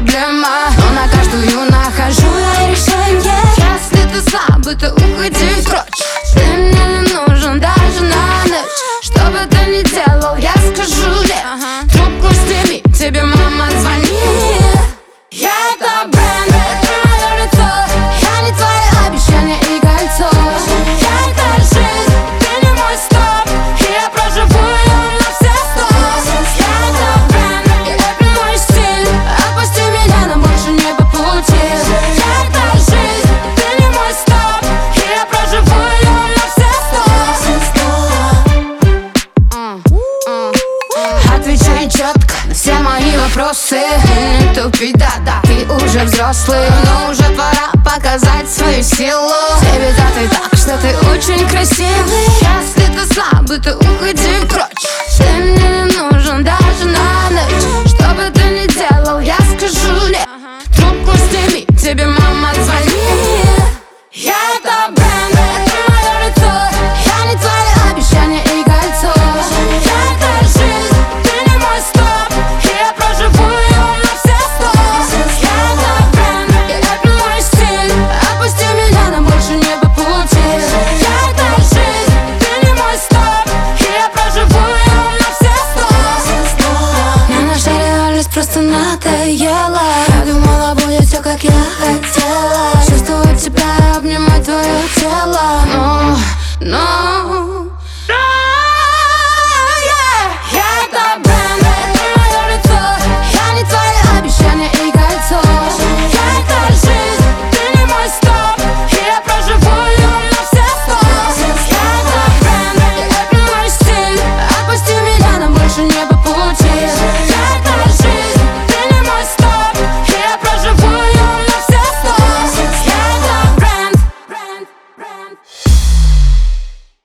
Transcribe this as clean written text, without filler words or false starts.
проблема, но на каждую нахожу я решение. Если ты слабый, то уходи прочь. Ты мне не нужен даже на ночь. Что бы ты ни делал, я скажу нет. Трубку сними, тебе мама звонит. Я это бренд, это мое лицо. Я не твои обещания и кольцо. Я это жизнь, ты не мой стоп. И я проживу ее на все сто. Я это бренд, и это мой стиль. Отпусти меня, нам больше не по пути. Я это жизнь, ты не мой стоп. И я проживу ее на все сто. Отвечай четко на все мои вопросы. Не тупи, да-да, ты уже взрослый, но уже пора показать свою силу. Тебе ты так, что ты очень красивый. Если ты слабый, то уходи прочь. Ты мне не нужен даже на ночь. Что бы ты ни делал, я скажу нет. Трубку сними, тебе мама звонит. Я это бренд, это мое лицо. Я не твои обещания и кольцо. Я это жизнь, ты не мой стоп. И я проживу ее на все сто. Я это бренд, и это мой стиль. Отпусти меня, нам больше не по пути. Я это жизнь, ты не мой стоп. И я проживу ее на все сто. Мне наша реальность просто надоела. Я думала, будет все как я хотела. Чувствовать тебя, обнимать твое тело. Но